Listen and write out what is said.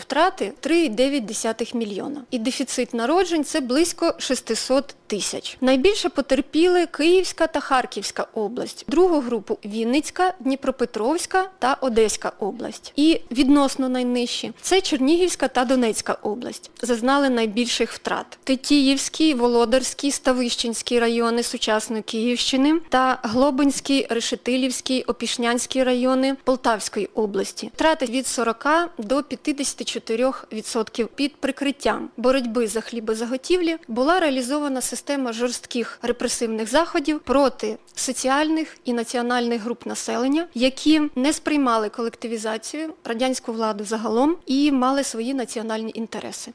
втрати 3,9 мільйона. І дефіцит народжень – це близько 600 тисяч. Найбільше потерпіли Київська та Харківська область. Другу групу – Вінницька, Дніпропетровська та Одеська область. І відносно найнижчі – це Чернігівська та Донецька область. Зазнали найбільших втрат. Тетіївський, Володарський, Ставищенський райони сучасної Київщини та Глобинський, Решетилівський, Опішнянський райони Полтавської області. Втрати від 40 до 54%. Під прикриттям боротьби за хлібозаготівлі була реалізована система жорстких репресивних заходів проти соціальних і національних груп населення, які не сприймали колективізацію, радянську владу загалом і мали свої національні інтереси.